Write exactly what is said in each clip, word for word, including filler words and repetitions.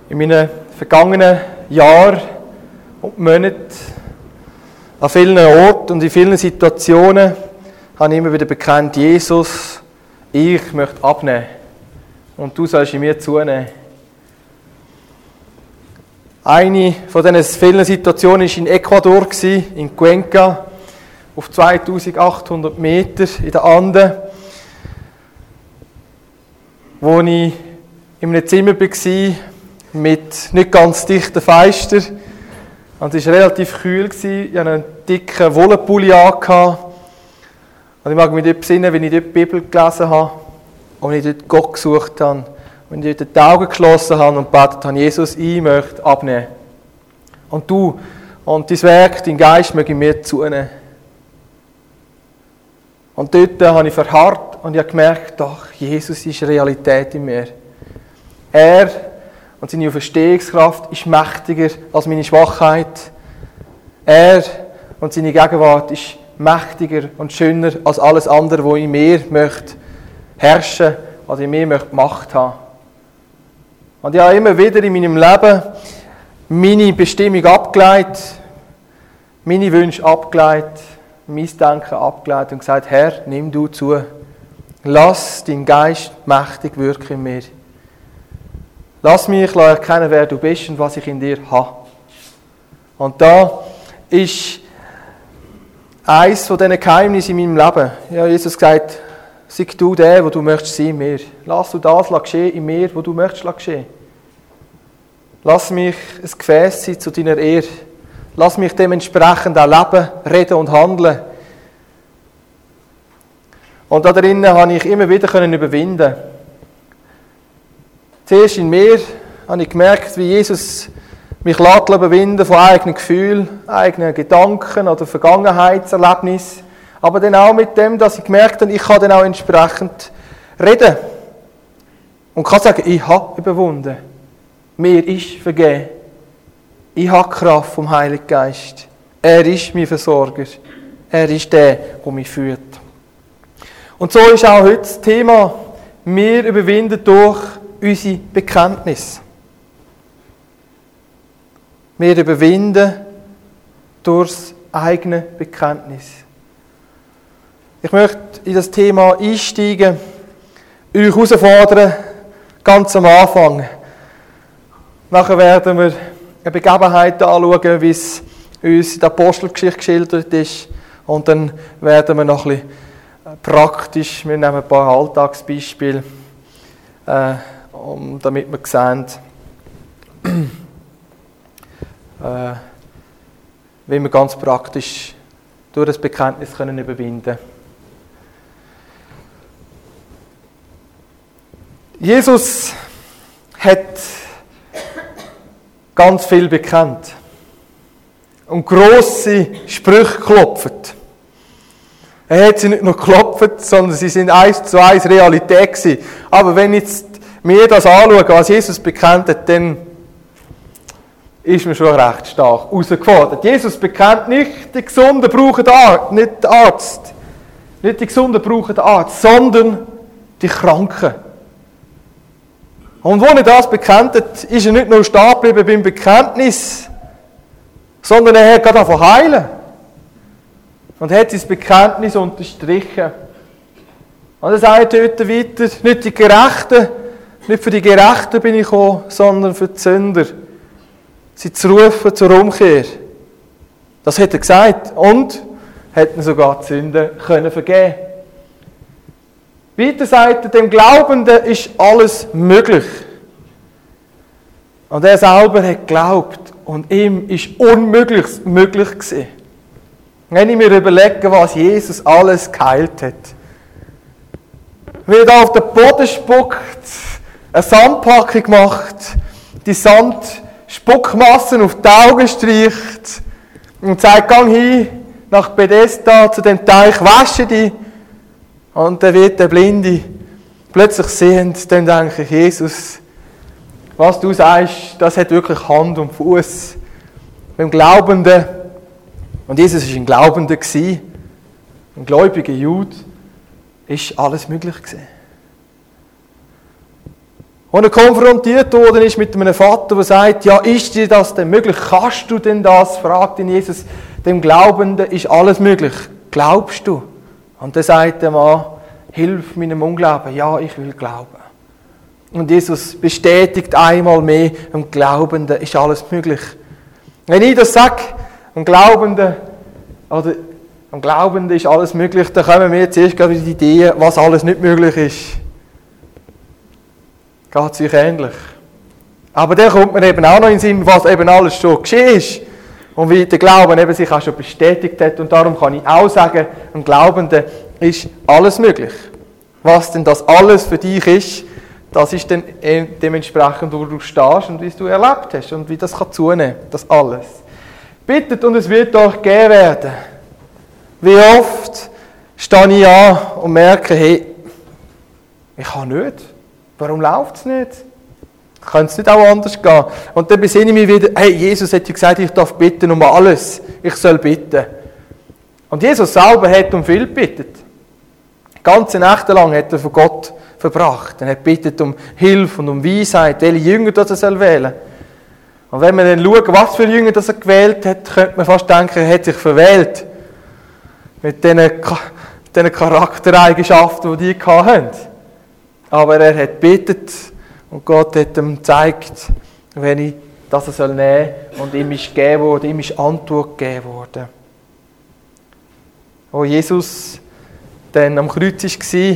In meinen vergangenen Jahren und Monaten an vielen Orten und in vielen Situationen habe ich immer wieder bekannt, Jesus, ich möchte abnehmen und du sollst in mir zunehmen. Eine von diesen vielen Situationen war in Ecuador, in Cuenca, auf zweitausendachthundert Meter in den Anden, wo ich in einem Zimmer war mit nicht ganz dichten Fenstern. Und es war relativ kühl. Ich hatte einen dicken Wollenpulli an. Und ich mag mich dort besinnen, wenn ich dort die Bibel gelesen habe und ich dort Gott gesucht habe. Und ich dort die Augen geschlossen habe und gebetet habe, Jesus, ich möchte abnehmen. Und du und dein Werk, dein Geist möge mir zunehmen. Und dort habe ich verharrt und ich habe gemerkt, doch, Jesus ist Realität in mir. Er und seine Auferstehungskraft ist mächtiger als meine Schwachheit. Er und seine Gegenwart ist mächtiger und schöner als alles andere, was in mir möchte herrschen, was in mir möchte Macht haben. Und ich habe immer wieder in meinem Leben meine Bestimmung abgeleitet, meine Wünsche abgeleitet, mein Denken abgeleitet und gesagt, Herr, nimm du zu. Lass deinen Geist mächtig wirken in mir. Lass mich erkennen, wer du bist und was ich in dir habe. Und da ist eines von diesen Geheimnissen in meinem Leben. Ja, Jesus gesagt, sei du der, wo du möchtest sein in mir. Lass du das geschehen in mir, wo du möchtest geschehen. Lass mich ein Gefäß sein zu deiner Ehre. Lass mich dementsprechend auch leben, reden und handeln. Und da drinnen habe ich immer wieder überwinden. Zuerst in mir habe ich gemerkt, wie Jesus mich überwinden von eigenen Gefühlen, eigenen Gedanken oder Vergangenheitserlebnissen. Aber dann auch mit dem, dass ich gemerkt habe, ich kann dann auch entsprechend reden. Und kann sagen, ich habe überwunden. Mir ist vergeben. Ich habe die Kraft vom Heiligen Geist. Er ist mein Versorger. Er ist der, der mich führt. Und so ist auch heute das Thema, wir überwinden durch unsere Bekenntnis. Wir überwinden durch das eigene Bekenntnis. Ich möchte in das Thema einsteigen, euch herausfordern, ganz am Anfang. Nachher werden wir eine Begebenheit anschauen, wie es uns in der Apostelgeschichte geschildert ist. Und dann werden wir noch ein bisschen praktisch, wir nehmen ein paar Alltagsbeispiele, äh, um, damit wir sehen, äh, wie wir ganz praktisch durch das Bekenntnis können überwinden können. Jesus hat ganz viel bekannt und grosse Sprüche geklopft. Er hat sie nicht nur geklopft, sondern sie sind eins zu eins Realität gewesen. Aber wenn jetzt wir das anschauen, was Jesus bekennt hat, dann ist man schon recht stark herausgefordert. Jesus bekennt nicht, die Gesunden brauchen den Arzt, nicht den Arzt. Nicht die Gesunden brauchen den Arzt, sondern die Kranken. Und als er das bekennt hat, ist er nicht nur stehen geblieben beim Bekenntnis, sondern er hat gerade angefangen heilen. Und hat sein Bekenntnis unterstrichen. Und er sagt dort weiter, nicht die Gerechten, nicht für die Gerechten bin ich gekommen, sondern für die Sünder. Sie zu rufen zur Umkehr. Das hat er gesagt. Und hat ihm sogar die Sünden können vergeben. Weiter sagt er, dem Glaubenden ist alles möglich. Und er selber hat geglaubt. Und ihm ist Unmögliches möglich gewesen. Wenn ich mir überlege, was Jesus alles geheilt hat. Wie er da auf den Boden spuckt, eine Sandpackung macht, die Sandspuckmassen auf die Augen streicht und sagt, gang hin nach Bethesda zu dem Teich, wasche dich. Und dann wird der Blinde plötzlich sehend, dann denke ich, Jesus, was du sagst, das hat wirklich Hand und Fuß. Beim Glaubenden, und Jesus war ein Glaubender, ein gläubiger Jude, ist alles möglich gewesen. Und er konfrontiert worden ist mit einem Vater, der sagt, ja, ist dir das denn möglich? Kannst du denn das? Fragt ihn Jesus. Dem Glaubenden ist alles möglich. Glaubst du? Und dann sagt der Mann, hilf meinem Unglauben. Ja, ich will glauben. Und Jesus bestätigt einmal mehr, dem Glaubenden ist alles möglich. Wenn ich das sage, dem Glaubenden, oder dem Glaubenden ist alles möglich, dann kommen wir zuerst gerade die Idee, was alles nicht möglich ist. Geht es euch ähnlich? Aber dann kommt mir eben auch noch in den Sinn, was eben alles schon geschehen ist. Und wie der Glauben eben sich auch schon bestätigt hat. Und darum kann ich auch sagen, dem Glaubenden ist alles möglich. Was denn das alles für dich ist, das ist dann dementsprechend, wo du stehst und wie du erlebt hast und wie das kann zunehmen, das alles. Bittet und es wird euch gegeben werden. Wie oft stehe ich an und merke, hey, ich kann nicht. Warum läuft es nicht? Könnte es nicht auch anders gehen? Und dann besinne ich mich wieder, hey, Jesus hat ja gesagt, ich darf bitten um alles. Ich soll bitten. Und Jesus selber hat um viel gebeten. Ganze Nächte lang hat er von Gott verbracht. Er hat bittet um Hilfe und um Weisheit, welche Jünger das er soll wählen. Und wenn man dann schaut, was für Jünger das er gewählt hat, könnte man fast denken, er hat sich verwählt. Mit diesen, diesen Charaktereigenschaften, die die hatten. Aber er hat gebetet und Gott hat ihm gezeigt, wenn ich das er soll nehmen und ihm ist gegeben worden, ihm ist Antwort gegeben worden. Als Jesus dann am Kreuz war,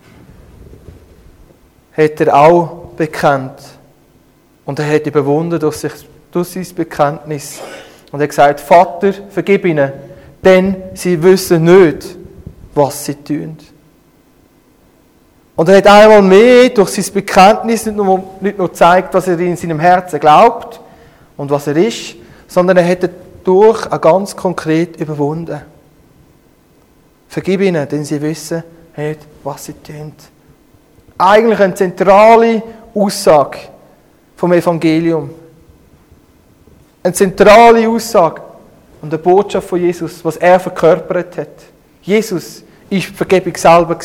hat er auch bekannt. Und er hat überwunden durch, sich, durch sein Bekenntnis. Und er hat gesagt, Vater, vergib ihnen, denn sie wissen nicht, was sie tun. Und er hat einmal mehr durch sein Bekenntnis nicht nur, nicht nur gezeigt, was er in seinem Herzen glaubt und was er ist, sondern er hat dadurch auch ganz konkret überwunden. Vergib ihnen, denn sie wissen nicht, was sie tun. Eigentlich eine zentrale Aussage vom Evangelium. Eine zentrale Aussage und eine Botschaft von Jesus, was er verkörpert hat. Jesus war die Vergebung selber.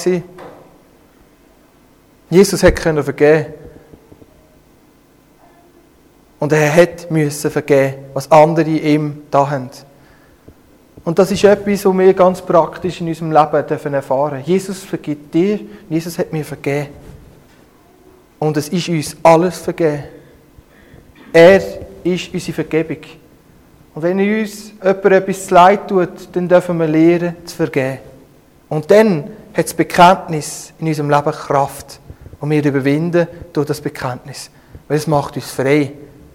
Jesus konnte vergeben. Und er hat müssen vergeben, was andere ihm da haben. Und das ist etwas, was wir ganz praktisch in unserem Leben erfahren dürfen. Jesus vergibt dir, Jesus hat mir vergeben. Und es ist uns alles vergeben. Er ist unsere Vergebung. Und wenn uns jemand etwas zu leid tut, dann dürfen wir lernen, zu vergeben. Und dann hat das Bekenntnis in unserem Leben Kraft. Und wir überwinden durch das Bekenntnis. Weil es macht uns frei.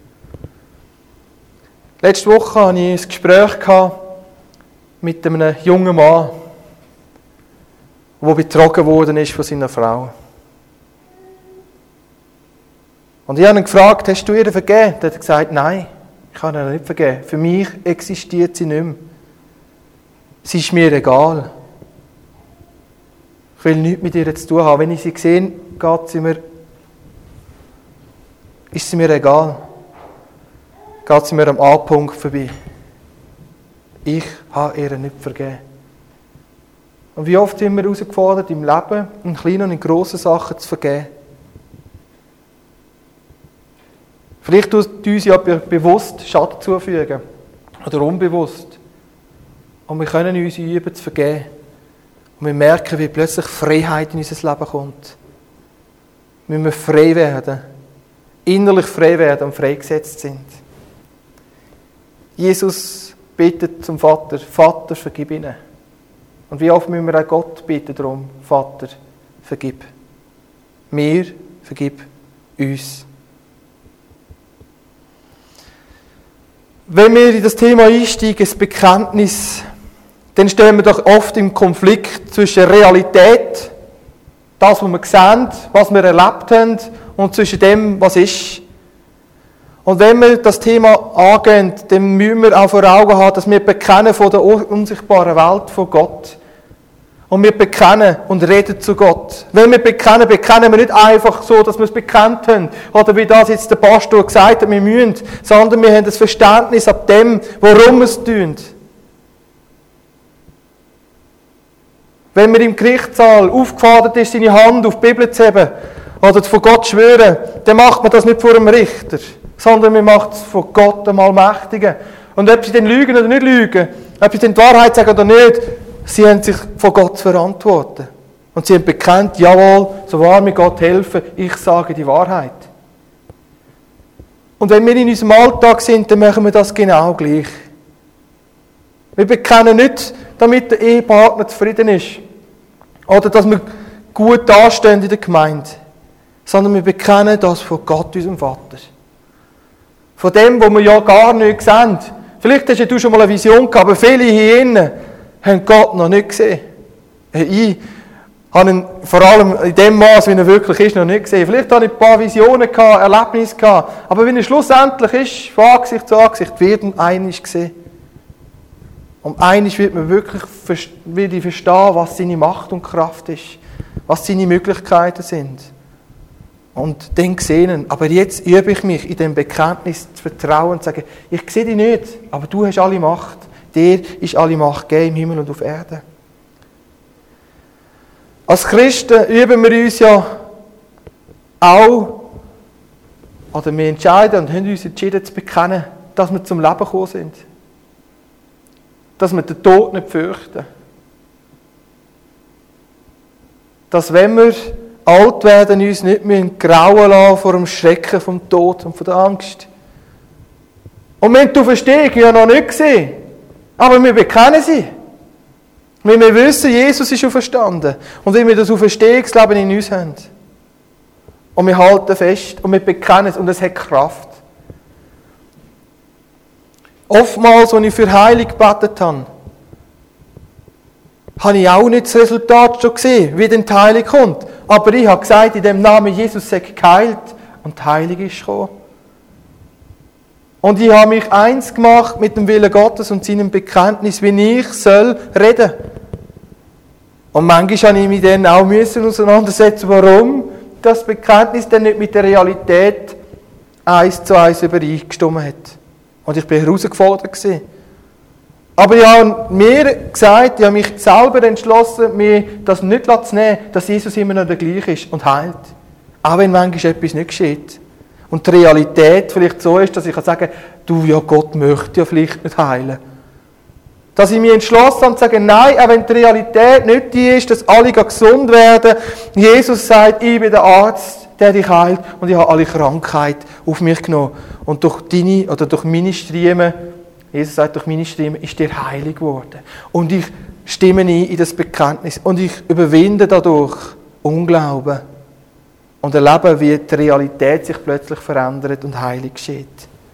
Letzte Woche hatte ich ein Gespräch mit einem jungen Mann, der betrogen worden ist von seiner Frau. Und ich habe ihn gefragt, hast du ihr vergeben? Er hat gesagt, nein, ich kann ihr nicht vergeben. Für mich existiert sie nicht mehr. Sie ist mir egal. Ich will nichts mit ihr zu tun haben. Wenn ich sie sehe, geht sie mir, ist sie mir egal. Geht sie mir am A-Punkt vorbei. Ich habe ihr nicht vergeben. Und wie oft sind wir herausgefordert, im Leben, in kleinen und in grossen Sachen zu vergeben. Vielleicht tut uns ja bewusst Schaden zufügen. Oder unbewusst. Und wir können uns üben, zu vergeben. Und wir merken, wie plötzlich Freiheit in unser Leben kommt. Wir müssen frei werden. Innerlich frei werden und freigesetzt sind. Jesus bittet zum Vater, Vater, vergib ihnen. Und wie oft müssen wir auch Gott bitten darum, Vater, vergib. Mir, vergib uns. Wenn wir in das Thema einsteigen, das Bekenntnis, dann stehen wir doch oft im Konflikt zwischen Realität, das, was wir sehen, was wir erlebt haben, und zwischen dem, was ist. Und wenn wir das Thema angehen, dann müssen wir auch vor Augen haben, dass wir bekennen von der unsichtbaren Welt von Gott. Und wir bekennen und reden zu Gott. Wenn wir bekennen, bekennen wir nicht einfach so, dass wir es bekannt haben. Oder wie das jetzt der Pastor gesagt hat, wir müssen. Sondern wir haben das Verständnis ab dem, warum wir es tun. Wenn man im Gerichtssaal aufgefordert ist, seine Hand auf die Bibel zu heben, oder vor Gott schwören, dann macht man das nicht vor einem Richter, sondern man macht es vor Gott, dem Allmächtigen. Und ob sie dann lügen oder nicht lügen, ob sie dann die Wahrheit sagen oder nicht, sie haben sich vor Gott zu verantworten. Und sie haben bekennt, jawohl, so wahr mir Gott helfen, ich sage die Wahrheit. Und wenn wir in unserem Alltag sind, dann machen wir das genau gleich. Wir bekennen nicht, damit der Ehepartner zufrieden ist oder dass wir gut dastehen in der Gemeinde, sondern wir bekennen das von Gott, unserem Vater. Von dem, wo wir ja gar nicht sehen. Vielleicht hast du schon mal eine Vision gehabt, aber viele hier innen haben Gott noch nicht gesehen. Ich habe ihn vor allem in dem Maß, wie er wirklich ist, noch nicht gesehen. Vielleicht habe ich ein paar Visionen gehabt, Erlebnisse gehabt, aber wenn er schlussendlich ist, von Angesicht zu Angesicht, wird er einiges gesehen. Und einiges wird man wirklich will ich verstehen, was seine Macht und Kraft ist, was seine Möglichkeiten sind. Und dann sehen, aber jetzt übe ich mich in dem Bekenntnis zu vertrauen und zu sagen, ich sehe dich nicht, aber du hast alle Macht. Dir ist alle Macht gegeben im Himmel und auf Erden. Als Christen üben wir uns ja auch, oder wir entscheiden und haben uns entschieden zu bekennen, dass wir zum Leben gekommen sind. Dass wir den Tod nicht fürchten. Dass wenn wir alt werden, uns nicht grauen lassen vor dem Schrecken vom Tod und von der Angst. Und wir haben die Auferstehung ja noch nicht gesehen, aber wir bekennen sie. Weil wir wissen, Jesus ist auferstanden. Und weil wir das Auferstehungsleben in uns haben. Und wir halten fest und wir bekennen es und es hat Kraft. Oftmals, als ich für Heilung gebetet habe, habe ich auch nicht das Resultat schon gesehen, wie denn die Heilung kommt. Aber ich habe gesagt, in dem Namen Jesus sei geheilt und die Heilung ist gekommen. Und ich habe mich eins gemacht mit dem Willen Gottes und seinem Bekenntnis, wie ich soll reden. Und manchmal habe ich mich dann auch müssen auseinandersetzen, warum das Bekenntnis dann nicht mit der Realität eins zu eins übereingestimmt hat. Und ich bin herausgefordert gewesen. Aber ich habe mir gesagt, ich habe mich selber entschlossen, mir das nicht zu nehmen, dass Jesus immer noch der gleiche ist und heilt. Auch wenn manchmal etwas nicht geschieht. Und die Realität vielleicht so ist, dass ich sagen kann, du, ja, Gott möchte ja vielleicht nicht heilen. Dass ich mich entschlossen habe, zu sagen, nein, auch wenn die Realität nicht die ist, dass alle gesund werden. Jesus sagt, ich bin der Arzt, der dich heilt und ich habe alle Krankheit auf mich genommen. Und durch deine oder durch meine Striemen, Jesus sagt, durch meine Striemen ist dir heilig geworden. Und ich stimme ein in das Bekenntnis und ich überwinde dadurch Unglauben. Und erlebe, wie die Realität sich plötzlich verändert und heilig geschieht.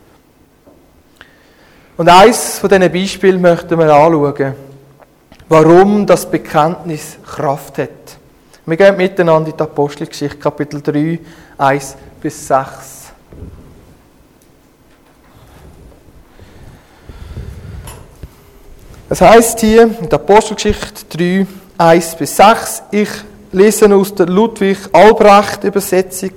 Und eines von diesen Beispielen möchten wir anschauen, warum das Bekenntnis Kraft hat. Wir gehen miteinander in die Apostelgeschichte, Kapitel drei, eins bis sechs. Es heisst hier in der Apostelgeschichte drei, eins bis sechs, ich lese aus der Ludwig-Albrecht-Übersetzung.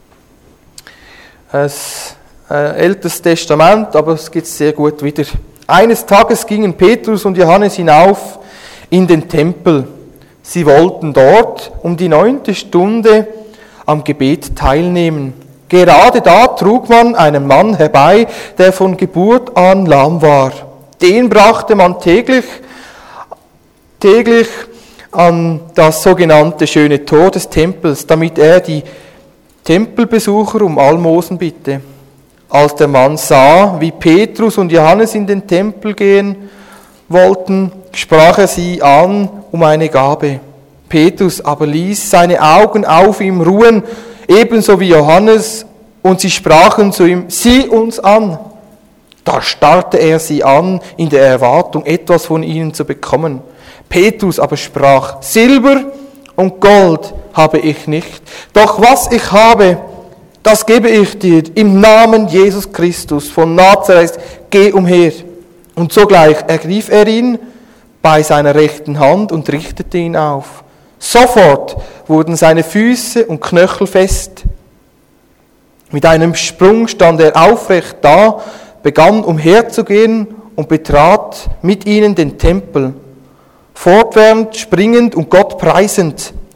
Ein äh, älteres Testament, aber es gibt es sehr gut wieder. Eines Tages gingen Petrus und Johannes hinauf in den Tempel. Sie wollten dort um die neunte Stunde am Gebet teilnehmen. Gerade da trug man einen Mann herbei, der von Geburt an lahm war. Den brachte man täglich, täglich an das sogenannte schöne Tor des Tempels, damit er die Tempelbesucher um Almosen bitte. Als der Mann sah, wie Petrus und Johannes in den Tempel gehen wollten, sprach er sie an um eine Gabe. Petrus aber ließ seine Augen auf ihm ruhen, ebenso wie Johannes, und sie sprachen zu ihm, sieh uns an. Da starrte er sie an, in der Erwartung, etwas von ihnen zu bekommen. Petrus aber sprach, Silber und Gold habe ich nicht, doch was ich habe, das gebe ich dir im Namen Jesus Christus von Nazareth, geh umher. Und sogleich ergriff er ihn bei seiner rechten Hand und richtete ihn auf. Sofort wurden seine Füße und Knöchel fest. Mit einem Sprung stand er aufrecht da, begann umherzugehen und betrat mit ihnen den Tempel, fortwährend springend und Gott preisend.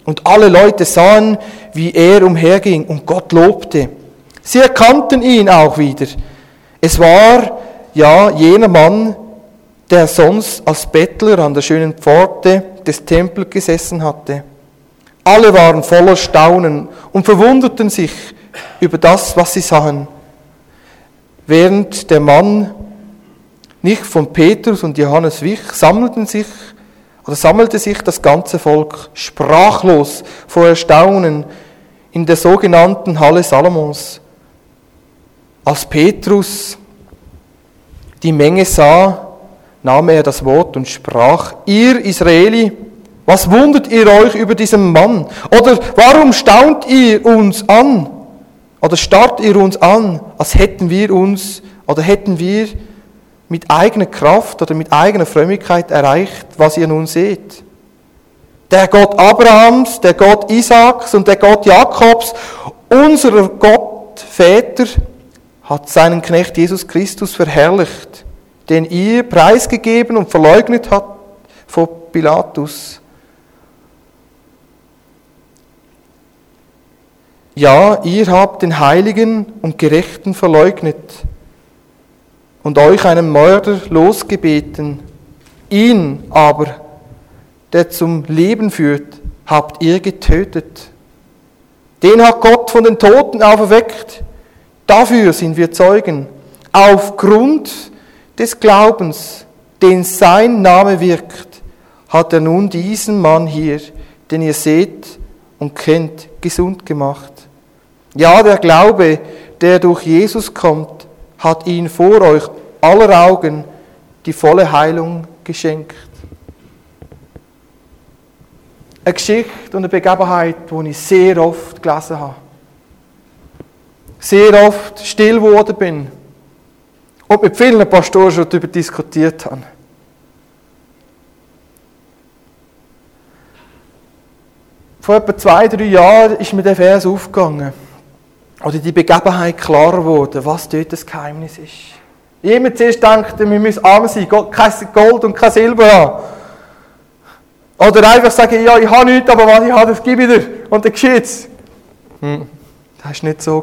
Und alle Leute sahen, wie er umherging und Gott lobte. Sie erkannten ihn auch wieder. Es war ja jener Mann, der sonst als Bettler an der schönen Pforte des Tempels gesessen hatte. Alle waren voller Staunen und verwunderten sich über das, was sie sahen. Während der Mann nicht von Petrus und Johannes wich, sammelten sich, oder sammelte sich das ganze Volk sprachlos vor Erstaunen in der sogenannten Halle Salomons. Als Petrus die Menge sah, nahm er das Wort und sprach: Ihr Israeli, was wundert ihr euch über diesen Mann? Oder warum staunt ihr uns an? Oder starrt ihr uns an, als hätten wir uns, oder hätten wir mit eigener Kraft oder mit eigener Frömmigkeit erreicht, was ihr nun seht? Der Gott Abrahams, der Gott Isaaks und der Gott Jakobs, unserer Gott Väter, hat seinen Knecht Jesus Christus verherrlicht, den ihr preisgegeben und verleugnet habt vor Pilatus. Ja, ihr habt den Heiligen und Gerechten verleugnet und euch einen Mörder losgebeten. Ihn aber, der zum Leben führt, habt ihr getötet. Den hat Gott von den Toten auferweckt. Dafür sind wir Zeugen. Aufgrund des Glaubens, den sein Name wirkt, hat er nun diesen Mann hier, den ihr seht und kennt, gesund gemacht. Ja, der Glaube, der durch Jesus kommt, hat ihn vor euch aller Augen die volle Heilung geschenkt. Eine Geschichte und eine Begebenheit, die ich sehr oft gelesen habe. Sehr oft still geworden bin und mit vielen Pastoren schon darüber diskutiert habe. Vor etwa zwei, drei Jahren ist mir der Vers aufgegangen. Oder die Begebenheit klarer geworden, was dort das Geheimnis ist. Jemand zuerst denkt, wir müssen arm sein, kein Gold und kein Silber haben. Oder einfach sagen, ja, ich habe nichts, aber was ich habe, das gebe ich dir. Und dann geschieht es. Hm, das war nicht so.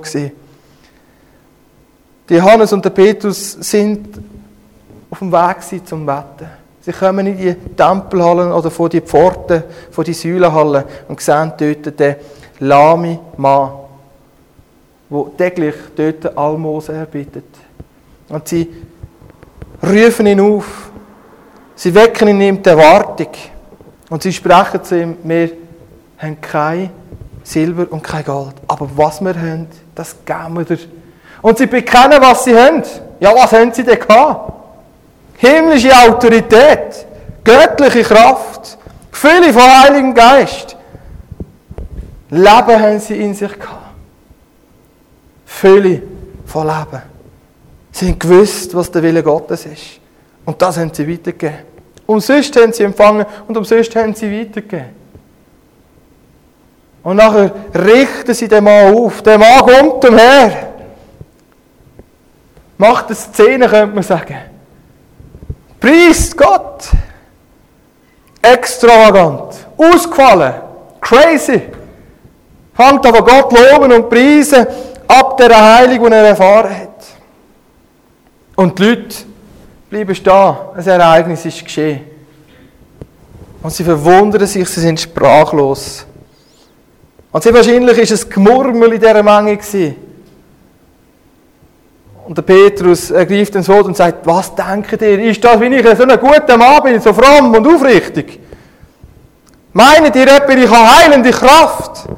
Die Johannes und der Petrus sind auf dem Weg zum Wetten. Sie kommen in die Tempelhallen oder vor die Pforten, vor die Säulenhallen und sehen dort den lahmen Mann, der täglich dort Almosen erbittet. Und sie rufen ihn auf. Sie wecken in ihm die Erwartung. Und sie sprechen zu ihm: Wir haben kein Silber und kein Gold. Aber was wir haben, das geben wir dir. Und sie bekennen, was sie haben. Ja, was haben sie denn gehabt? Himmlische Autorität, göttliche Kraft, Fülle vom Heiligen Geist. Leben haben sie in sich gehabt. Fülle von Leben. Sie haben gewusst, was der Wille Gottes ist. Und das haben sie weitergegeben. Umsonst haben sie empfangen und umsonst haben sie weitergegeben. Und nachher richten sie den Mann auf. Der Mann kommt umher. Macht eine Szene, könnte man sagen. Preist Gott. Extravagant. Ausgefallen. Crazy. Fängt aber Gott loben und preisen ab der Heilung, die er erfahren hat. Und die Leute bleiben stehen. Ein Ereignis ist geschehen. Und sie verwundern sich, sie sind sprachlos. Und sehr wahrscheinlich war es ein Gemurmel in dieser Menge gewesen. Und der Petrus ergreift das Wort und sagt: Was denkt ihr? Ist das, wenn ich so ein guter Mann bin, so fromm und aufrichtig? Meint ihr etwa, ich habe heilende Kraft?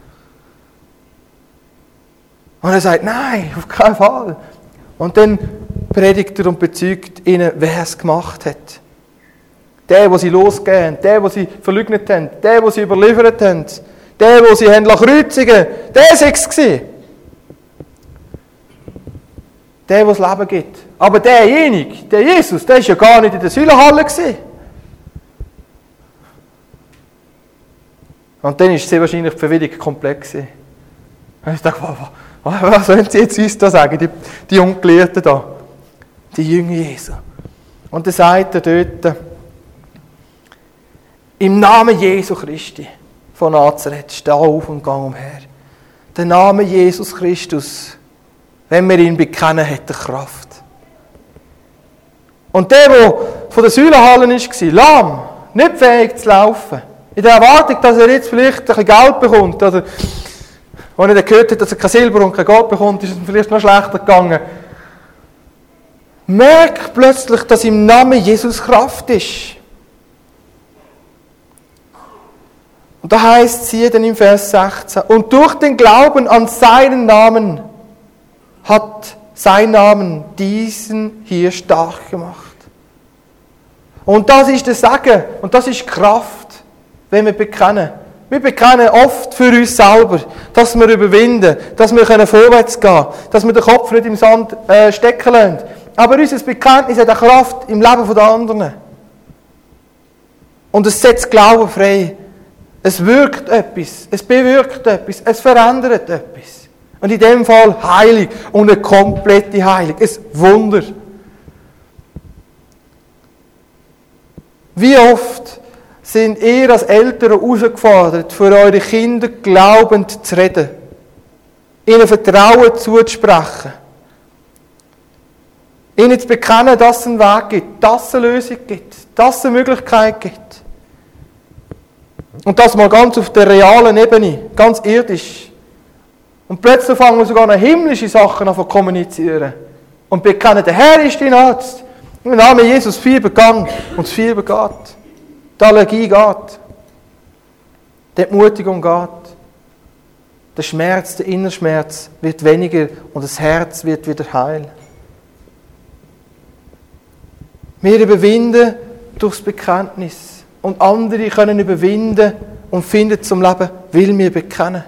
Und er sagt: Nein, auf keinen Fall. Und dann predigt er und bezeugt ihnen, wer es gemacht hat. Der, der sie losgehen, der, der sie verleugnet haben, der, der sie überliefert haben, der, der sie haben kreuzigen lassen, der war es gewesen. Der, der das Leben gibt. Aber derjenige, der Jesus, der war ja gar nicht in der Säulenhalle gewesen. Und dann ist sehr wahrscheinlich die Verwirrung komplex. Und ich dachte, was, was sollen sie jetzt uns da sagen, die, die Ungelehrten da, die Jünger Jesu. Und dann sagt er dort: Im Namen Jesu Christi von Nazareth, steh auf und gang umher. Der Name Jesus Christus, wenn wir ihn bekennen, hat er Kraft. Und der, der von der Säulenhalle war, lahm, nicht fähig zu laufen, in der Erwartung, dass er jetzt vielleicht ein bisschen Geld bekommt, oder als er dann gehört hat, dass er kein Silber und kein Gold bekommt, ist es ihm vielleicht noch schlechter gegangen. Merkt plötzlich, dass im Namen Jesus Kraft ist. Und da heißt es hier dann im Vers sechzehn, und durch den Glauben an seinen Namen hat sein Namen diesen hier stark gemacht. Und das ist der Segen und das ist Kraft, wenn wir bekennen. Wir bekennen oft für uns selber, dass wir überwinden, dass wir vorwärts gehen können, dass wir den Kopf nicht im Sand äh, stecken lassen. Aber unser Bekenntnis hat eine Kraft im Leben der anderen. Und es setzt Glauben frei. Es wirkt etwas, es bewirkt etwas, es verändert etwas. Und in dem Fall heilig und eine komplette Heilung. Ein Wunder. Wie oft sind ihr als Eltern herausgefordert, für eure Kinder glaubend zu reden, ihnen Vertrauen zuzusprechen, ihnen zu bekennen, dass es einen Weg gibt, dass es eine Lösung gibt, dass es eine Möglichkeit gibt. Und das mal ganz auf der realen Ebene, ganz irdisch. Und plötzlich fangen wir sogar noch himmlische Sachen an zu kommunizieren. Und bekennen, der Herr ist dein Arzt. Im Namen Jesus Fieber gang und das Fieber geht. Die Allergie geht. Die Entmutigung geht. Der Schmerz, der Innerschmerz wird weniger und das Herz wird wieder heil. Wir überwinden durchs Bekenntnis. Und andere können überwinden und finden zum Leben, weil wir bekennen.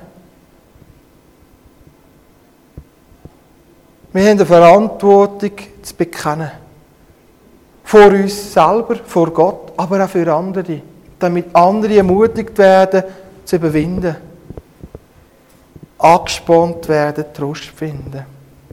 Wir haben eine Verantwortung zu bekennen. Vor uns selber, vor Gott, aber auch für andere. Damit andere ermutigt werden, zu überwinden. Angespornt werden, Trost finden.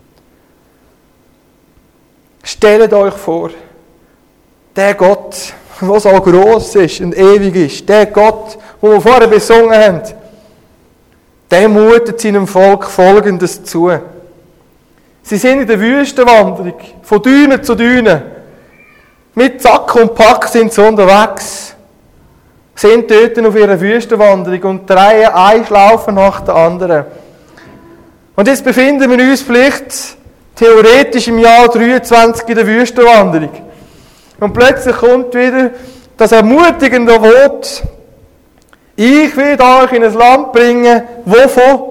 Stellt euch vor, der Gott, der so gross ist und ewig ist, der Gott, den wir vorher besungen haben, der mutet seinem Volk Folgendes zu. Sie sind in der Wüstenwanderung, von Düne zu Düne. Mit Sack und Pack sind sie unterwegs. Sind dort auf ihrer Wüstenwanderung und drehen eine Schlaufe nach der anderen. Und jetzt befinden wir uns vielleicht theoretisch im Jahr dreiundzwanzig in der Wüstenwanderung. Und plötzlich kommt wieder das ermutigende Wort, ich will euch in ein Land bringen, wovon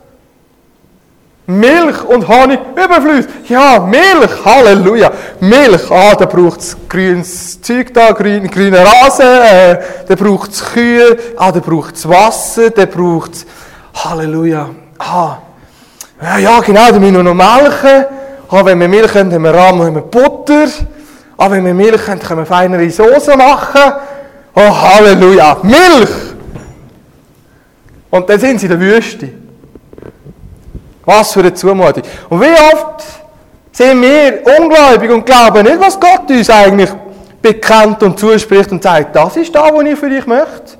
Milch und Honig überfließt. Ja, Milch, Halleluja. Milch, ah, da braucht es grünes Zeug da, grün, grünen Rasen, äh, da braucht es Kühe, ah, da braucht es Wasser, da braucht es, Halleluja. Ah, ja, ja, genau, da müssen wir noch melken. Ah, wenn wir Milch haben, haben wir Rahm, haben wir Butter. Ah, wenn wir Milch haben, können wir feinere Soße machen. Oh, Halleluja, Milch! Und dann sind sie in der Wüste. Was für eine Zumutung. Und wie oft sind wir ungläubig und glauben nicht, was Gott uns eigentlich bekennt und zuspricht und sagt, das ist das, was ich für dich möchte.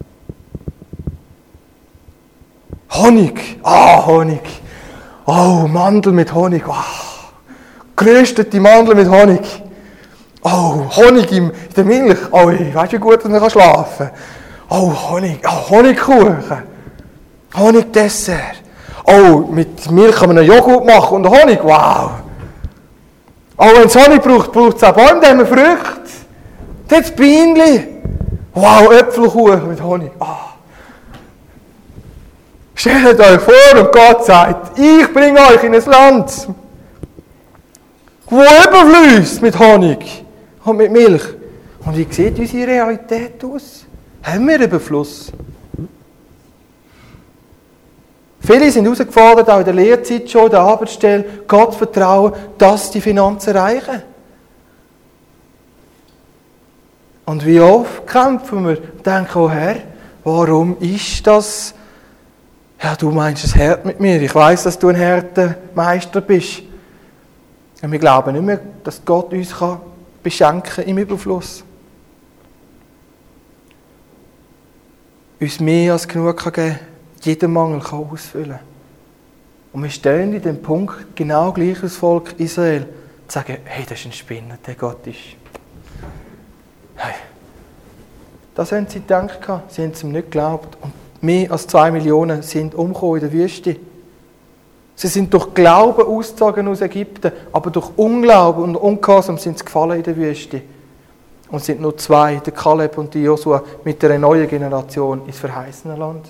Honig. Ah, Honig. Oh, Mandel mit Honig. Oh, geröstete Mandel mit Honig. Oh, Honig in der Milch. Oh, weißt du, wie gut man schlafen kann? Oh, Honig. Oh, Honigkuchen. Honigdessert. Oh, mit Milch kann man einen Joghurt machen und Honig. Wow. Oh, wenn es Honig braucht, braucht es auch Bäume, da haben wir Früchte. Das Bienenli. Wow, Äpfelkuchen mit Honig. Oh. Stellt euch vor und Gott sagt, ich bringe euch in ein Land, wo überfließt mit Honig und mit Milch. Und wie sieht unsere Realität aus? Haben wir Überfluss? Viele sind herausgefordert, auch in der Lehrzeit schon, in der Arbeitsstelle, Gott zu vertrauen, dass die Finanzen reichen. Und wie oft kämpfen wir und denken, oh Herr, warum ist das? Ja, du meinst es hart mit mir. Ich weiss, dass du ein harter Meister bist. Und wir glauben nicht mehr, dass Gott uns kann beschenken im Überfluss. uns mehr als genug geben kann, jeden Mangel kann ausfüllen. Und wir stehen in dem Punkt genau gleich als Volk Israel, zu sagen, hey, das ist ein Spinner, der Gott ist. Hey, das haben sie gedacht, sie haben es ihm nicht geglaubt. Und mehr als zwei Millionen sind umgekommen in der Wüste. Sie sind durch Glauben ausgezogen aus Ägypten, aber durch Unglauben und Ungehorsam sind sie gefallen in der Wüste. Und sind nur zwei, der Kaleb und die Josua, mit einer neuen Generation ins verheißene Land.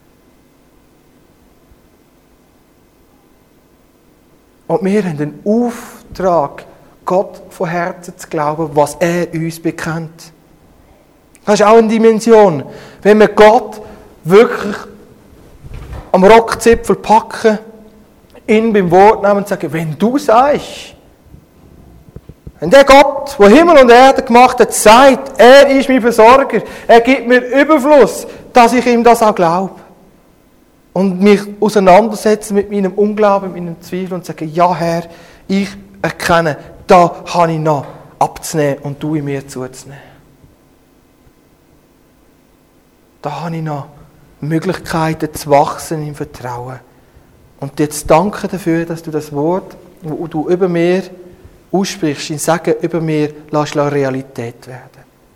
Und wir haben den Auftrag, Gott von Herzen zu glauben, was er uns bekennt. Das ist auch eine Dimension. Wenn wir Gott wirklich am Rockzipfel packen, ihn beim Wort nehmen und sagen, wenn du sagst, wenn der Gott, der Himmel und Erde gemacht hat, sagt, er ist mein Versorger, er gibt mir Überfluss, dass ich ihm das auch glaube. Und mich auseinandersetzen mit meinem Unglauben, mit meinem Zweifel und sagen, ja Herr, ich erkenne, da habe ich noch abzunehmen und du in mir zuzunehmen. Da habe ich noch Möglichkeiten zu wachsen im Vertrauen. Und jetzt danke dafür, dass du das Wort, das du über mir aussprichst, in Sagen über mir, lässt Realität werden.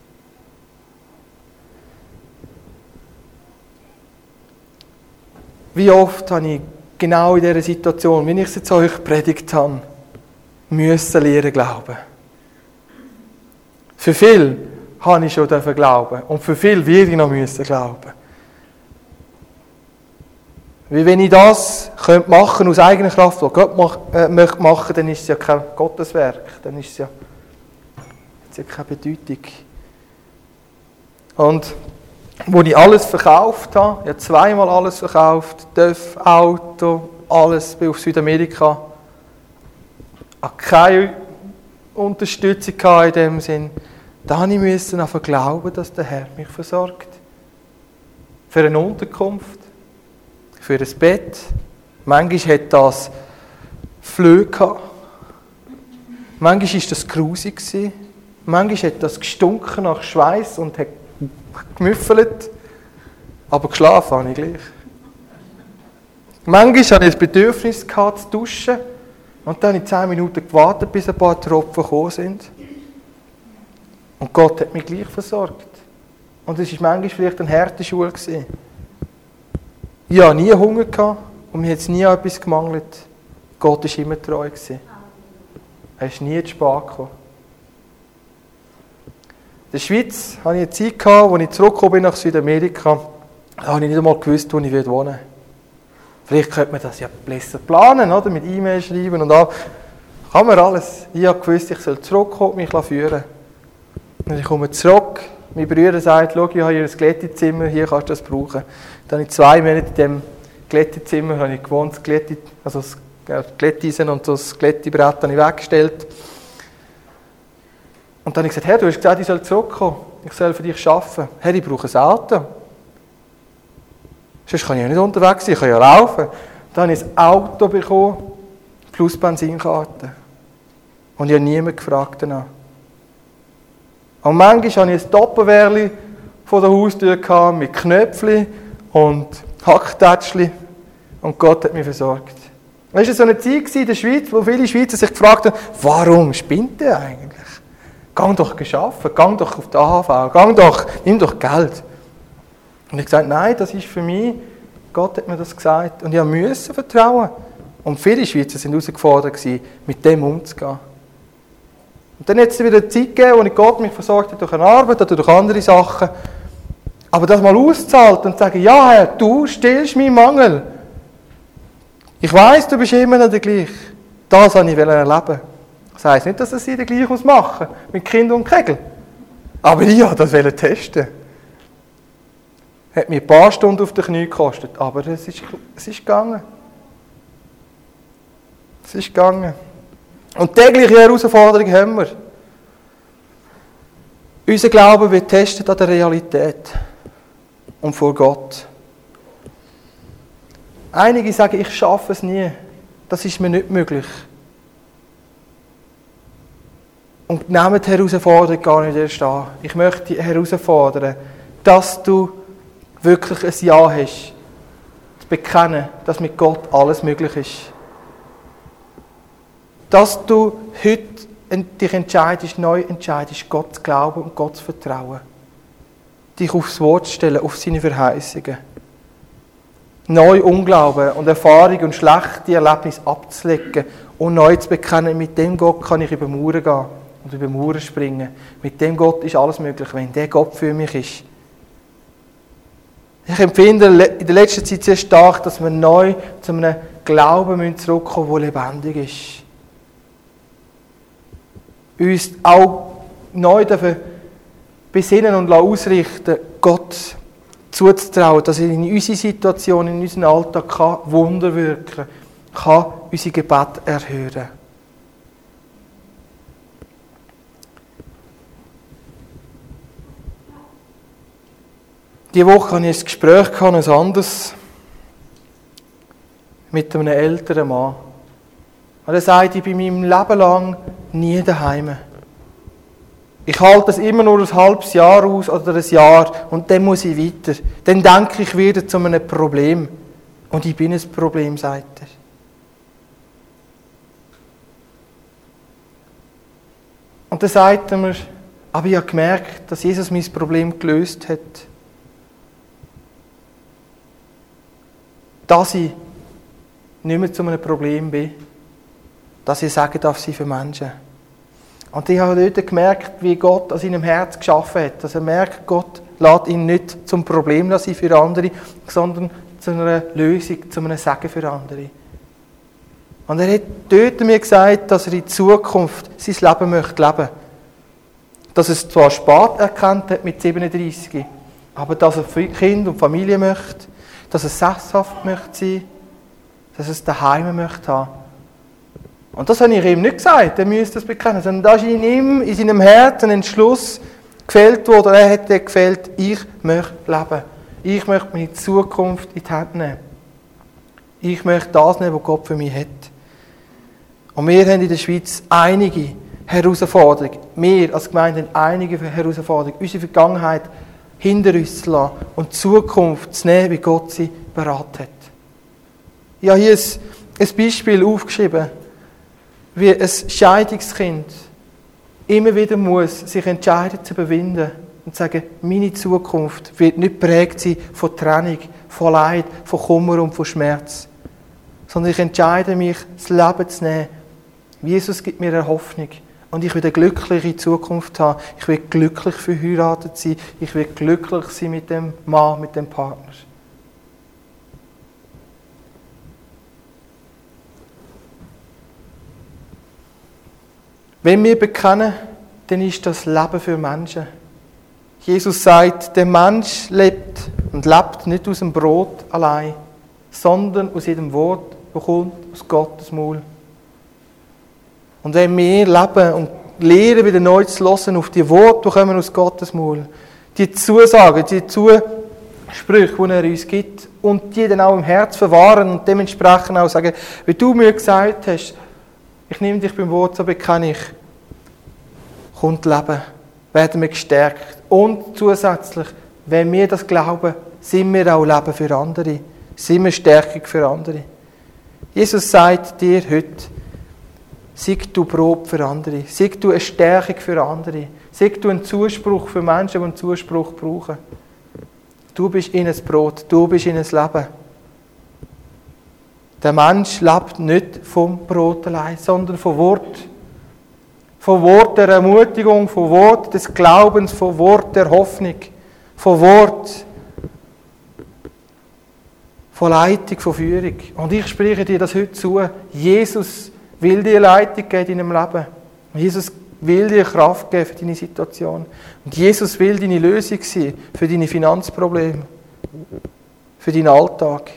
Wie oft habe ich genau in dieser Situation, wie ich es jetzt euch predigt habe, müssen lernen glauben. Für viel habe ich schon glauben und für viel werde ich noch müssen glauben. Wie wenn ich das könnte machen aus eigener Kraft, was Gott mach, äh, möchte machen, dann ist es ja kein Gotteswerk, dann ist es ja, hat es ja keine Bedeutung. Und wo ich alles verkauft habe, ich habe zweimal alles verkauft, Töff, Auto, alles, bin auf Südamerika, habe keine Unterstützung in dem Sinn. Da musste ich einfach glauben, dass der Herr mich versorgt. Für eine Unterkunft, für ein Bett. Manchmal hat das Flöhe gehabt. Manchmal war das grusig. Manchmal hat das gestunken nach Schweiß und hat gemüffelt. Aber geschlafen habe ich gleich. Manchmal hatte ich das Bedürfnis gehabt, zu duschen. Und dann habe ich zehn Minuten gewartet, bis ein paar Tropfen gekommen sind. Und Gott hat mich gleich versorgt. Und es war manchmal vielleicht eine harte Schule. Ich hatte nie Hunger gehabt und mir hat es nie an etwas gemangelt. Gott war immer treu. Er ist nie zu spät gekommen. In der Schweiz hatte ich eine Zeit gehabt, als ich zurückgekommen bin nach Südamerika. Da habe ich nicht einmal gewusst, wo ich wohnen würde. Vielleicht könnte man das ja besser planen, oder? Mit E-Mail schreiben und all. Kann man alles. Ich habe gewusst, ich soll zurückkommen und mich führen. Und ich komme zurück. Mein Bruder sagt, schau, ich habe hier ein Glättezimmer, hier kannst du das brauchen. Dann habe ich zwei Monate in diesem Glättezimmer habe ich gewohnt, das Glätti, also das Glätteisen und das Glättebrett habe ich weggestellt. Und dann habe ich gesagt, Herr, du hast gesagt, ich soll zurückkommen, ich soll für dich arbeiten. Herr, ich brauche ein Auto. Sonst kann ich ja nicht unterwegs sein, ich kann ja laufen. Dann habe ich ein Auto bekommen, plus Benzinkarte. Und ich habe niemanden gefragt danach. Und manchmal hatte ich ein Doppelwehrli vor der Haustür gehabt, mit Knöpfchen und Hacktätschli. Und Gott hat mich versorgt. Es war so eine Zeit in der Schweiz, wo viele Schweizer sich gefragt haben, warum spinnt der eigentlich? Geh doch arbeiten, geh doch auf die A H V, geh doch, nimm doch Geld. Und ich habe gesagt, nein, das ist für mich, Gott hat mir das gesagt. Und ich musste vertrauen. Und viele Schweizer waren herausgefordert, mit dem umzugehen. Und dann hat es wieder eine Zeit gegeben, wo ich Gott mich versorgt hat durch eine Arbeit oder durch andere Sachen. Aber das mal auszahlt und sagen, ja Herr, du stillst meinen Mangel. Ich weiss, du bist immer noch der gleiche. Das wollte ich erleben. Das heisst nicht, dass es jeder gleich machen muss, mit Kind und Kegel. Aber ich wollte das testen. Hat mir ein paar Stunden auf den Knie gekostet, aber es ist, es ist gegangen. Es ist gegangen. Und tägliche Herausforderungen haben wir. Unser Glaube wird getestet an der Realität und vor Gott. Einige sagen, ich schaffe es nie. Das ist mir nicht möglich. Und nehmt die Herausforderung gar nicht erst an. Ich möchte dich herausfordern, dass du wirklich ein Ja hast, zu bekennen, dass mit Gott alles möglich ist. Dass du heute dich entscheidest, neu entscheidest, Gott zu glauben und Gott zu vertrauen. Dich aufs Wort zu stellen, auf seine Verheißungen. Neu Unglauben und Erfahrung und schlechte Erlebnisse abzulegen und neu zu bekennen, mit dem Gott kann ich über Mauern gehen und über Mauern springen. Mit dem Gott ist alles möglich, wenn der Gott für mich ist. Ich empfinde in der letzten Zeit sehr stark, dass wir neu zu einem Glauben zurückkommen müssen, der lebendig ist. Uns auch neu dafür besinnen und ausrichten, Gott zuzutrauen, dass er in unsere Situation, in unseren Alltag kann Wunder wirken kann, unsere Gebete erhören. Diese Woche hatte ich ein Gespräch, ein anderes, mit einem älteren Mann. Und er sagt, ich bin meinem Leben lang nie daheim. Ich halte es immer nur ein halbes Jahr aus oder ein Jahr und dann muss ich weiter. Dann denke ich wieder zu einem Problem. Und ich bin ein Problem, sagt er. Und dann sagt er mir, aber ich habe gemerkt, dass Jesus mein Problem gelöst hat. Dass ich nicht mehr zu einem Problem bin. Dass ich sagen darf, sie für Menschen. Und ich habe dort gemerkt, wie Gott an seinem Herz geschaffen hat. Dass er merkt, Gott lässt ihn nicht zum Problem sein für andere, sondern zu einer Lösung, zu einem Segen für andere. Und er hat dort mir gesagt, dass er in Zukunft sein Leben möchte leben. Dass er es zwar spät erkannt hat mit siebenunddreißig, aber dass er Kind und Familie möchte, dass er sesshaft möchte sein, dass er es daheim möchte haben. Und das habe ich ihm nicht gesagt, er müsste das bekennen, sondern da ist in ihm, in seinem Herzen ein Entschluss gefällt worden. Er hat gefällt, ich möchte leben. Ich möchte meine Zukunft in die Hand nehmen. Ich möchte das nehmen, was Gott für mich hat. Und wir haben in der Schweiz einige Herausforderungen. Wir als Gemeinde haben einige Herausforderungen. Unsere Vergangenheit hinter uns zu lassen und die Zukunft zu nehmen, wie Gott sie beraten hat. Ich habe hier ein, ein Beispiel aufgeschrieben, wie ein Scheidungskind immer wieder muss sich entscheiden zu überwinden und sagen, meine Zukunft wird nicht geprägt sein von Trennung, von Leid, von Kummer und von Schmerz. Sondern ich entscheide mich, das Leben zu nehmen. Jesus gibt mir eine Hoffnung. Und ich will eine glückliche Zukunft haben. Ich will glücklich verheiratet sein. Ich will glücklich sein mit dem Mann, mit dem Partner. Wenn wir bekennen, dann ist das Leben für Menschen. Jesus sagt, der Mensch lebt und lebt nicht aus dem Brot allein, sondern aus jedem Wort, das kommt aus Gottes Maul. Und wenn wir leben und lernen, wieder neu zu hören auf die Worte, die kommen aus Gottes Maul, die Zusagen, die Zusprüche, die er uns gibt, und die dann auch im Herz verwahren und dementsprechend auch sagen, wie du mir gesagt hast, ich nehme dich beim Wort, so bekenne ich, kommt Leben, werden wir gestärkt. Und zusätzlich, wenn wir das glauben, sind wir auch Leben für andere, sind wir Stärkung für andere. Jesus sagt dir heute, sei du Brot für andere, sei du eine Stärkung für andere, sei du ein Zuspruch für Menschen, die einen Zuspruch brauchen. Du bist ihnen das Brot, du bist ihnen das Leben. Der Mensch lebt nicht vom Brot allein, sondern vom Wort. Vom Wort der Ermutigung, vom Wort des Glaubens, vom Wort der Hoffnung, vom Wort von Leitung, von Führung. Und ich spreche dir das heute zu. Jesus will dir Leitung geben in deinem Leben. Jesus will dir Kraft geben für deine Situation. Und Jesus will deine Lösung sein für deine Finanzprobleme, für deinen Alltag.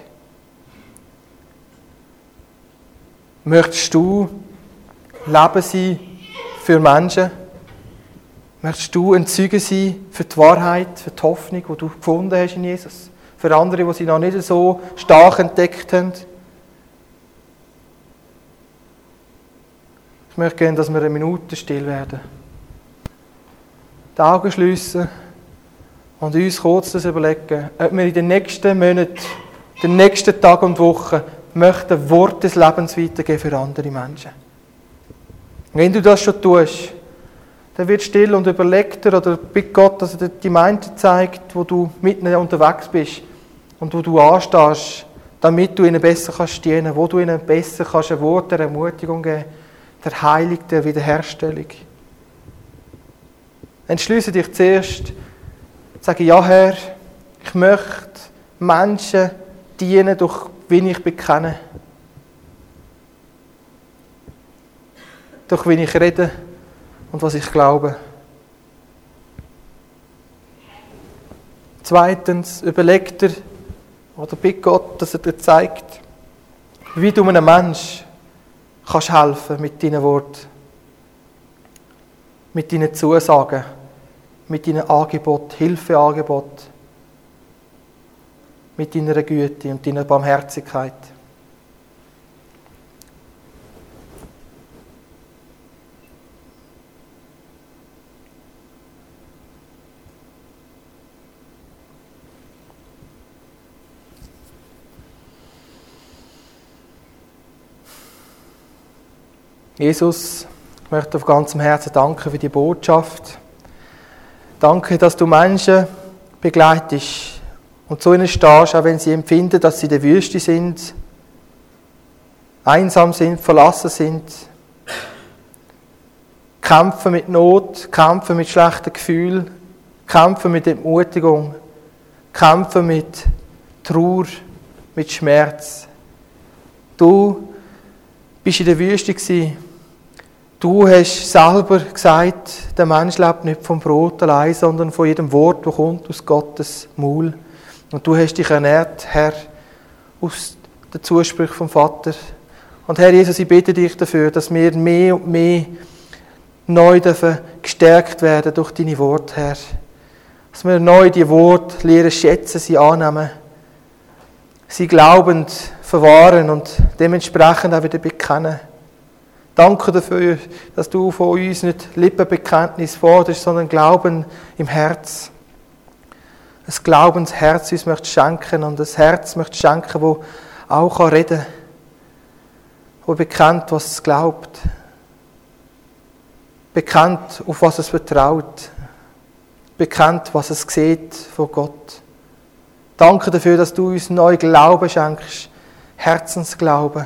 Möchtest du Leben sein für Menschen? Möchtest du ein Zeuge sein für die Wahrheit, für die Hoffnung, die du gefunden hast in Jesus? Für andere, die sie noch nicht so stark entdeckt haben? Ich möchte gerne, dass wir eine Minute still werden. Die Augen schliessen und uns kurz das überlegen, ob wir in den nächsten Monaten, den nächsten Tagen und Wochen möchten Wort des Lebens weitergeben für andere Menschen. Wenn du das schon tust, dann wird still und überleg dir oder bitte Gott, dass er dir die Gemeinde zeigt, wo du mit ihnen unterwegs bist und wo du anstehst, damit du ihnen besser kannst dienen, wo du ihnen besser kannst ein Wort der Ermutigung geben, der Heilung, der Wiederherstellung. Entschließe dich zuerst, sage, ja Herr, ich möchte Menschen dienen, durch wen ich bekenne, durch wen ich rede und was ich glaube. Zweitens, überleg dir oder bitte Gott, dass er dir zeigt, wie du einem Menschen kannst helfen mit deinen Worten, mit deinen Zusagen, mit deinen Angeboten, Hilfeangeboten, mit deiner Güte und deiner Barmherzigkeit. Jesus, ich möchte auf ganzem Herzen danken für die Botschaft. Danke, dass du Menschen begleitest und zu ihnen stehst, auch wenn sie empfinden, dass sie in der Wüste sind, einsam sind, verlassen sind, kämpfen mit Not, kämpfen mit schlechten Gefühlen, kämpfen mit Entmutigung, kämpfen mit Trauer, mit Schmerz. Du bist in der Wüste gewesen. Du hast selber gesagt, der Mensch lebt nicht vom Brot allein, sondern von jedem Wort, das kommt aus Gottes Maul. Und du hast dich ernährt, Herr, aus der Zuspruch vom Vater. Und Herr Jesus, ich bitte dich dafür, dass wir mehr und mehr neu dürfen gestärkt werden durch deine Worte, Herr. Dass wir neu die Worte lernen schätzen, sie annehmen, sie glaubend verwahren und dementsprechend auch wieder bekennen. Danke dafür, dass du von uns nicht Lippenbekenntnis forderst, sondern Glauben im Herz. Ein Glaubensherz uns möchte schenken und ein Herz möchte schenken, das auch reden kann, das bekennt, was es glaubt, bekennt, auf was es vertraut, bekennt, was es sieht von Gott. Danke dafür, dass du uns neu Glauben schenkst, Herzensglauben.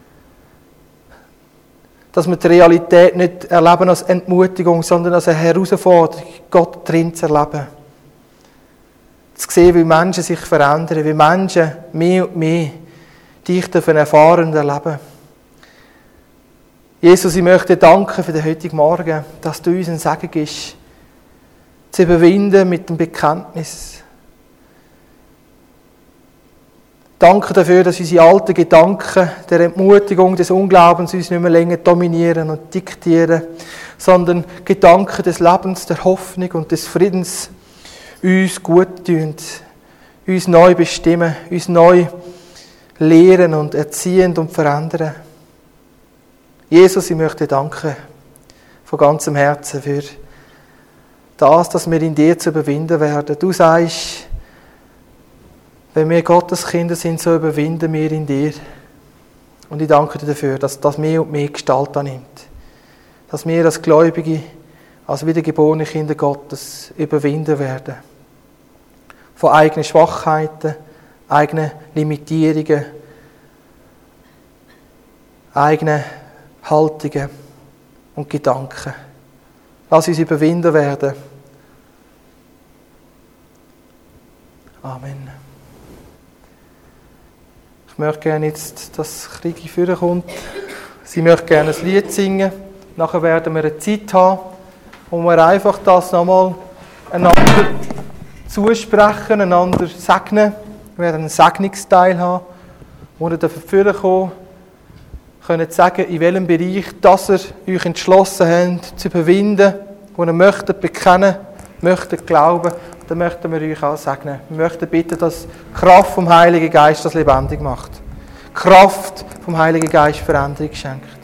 Dass wir die Realität nicht erleben als Entmutigung, sondern als eine Herausforderung, Gott drin zu erleben. Zu sehen, wie Menschen sich verändern, wie Menschen mehr und mehr dich dürfen erfahren und erleben. Jesus, ich möchte dir danken für den heutigen Morgen, dass du uns ein Segen gibst, zu überwinden mit dem Bekenntnis. Danke dafür, dass unsere alten Gedanken der Entmutigung, des Unglaubens uns nicht mehr länger dominieren und diktieren, sondern Gedanken des Lebens, der Hoffnung und des Friedens uns gut tun, uns neu bestimmen, uns neu lehren und erziehen und verändern. Jesus, ich möchte dir danken von ganzem Herzen für das, dass wir in dir zu überwinden werden. Du sagst, wenn wir Gottes Kinder sind, so überwinden wir in dir. Und ich danke dir dafür, dass das mehr und mehr Gestalt annimmt. Dass wir als Gläubige, als wiedergeborene Kinder Gottes überwinden werden. Von eigenen Schwachheiten, eigenen Limitierungen, eigenen Haltungen und Gedanken. Lass uns überwinden werden. Amen. Ich möchte gerne jetzt, dass Krigi vorkommt. Sie möchte gerne ein Lied singen. Nachher werden wir eine Zeit haben, wo wir einfach das nochmal einander zusprechen, einander segnen. Wir werden einen Segnungsteil haben, wo ihr vorkommen könnt sagen, in welchem Bereich dass ihr euch entschlossen habt, zu überwinden, wo ihr möchtet bekennen, möchtet glauben. Dann möchten wir euch auch segnen. Wir möchten bitten, dass die Kraft vom Heiligen Geist das lebendig macht. Die Kraft vom Heiligen Geist Veränderung schenkt.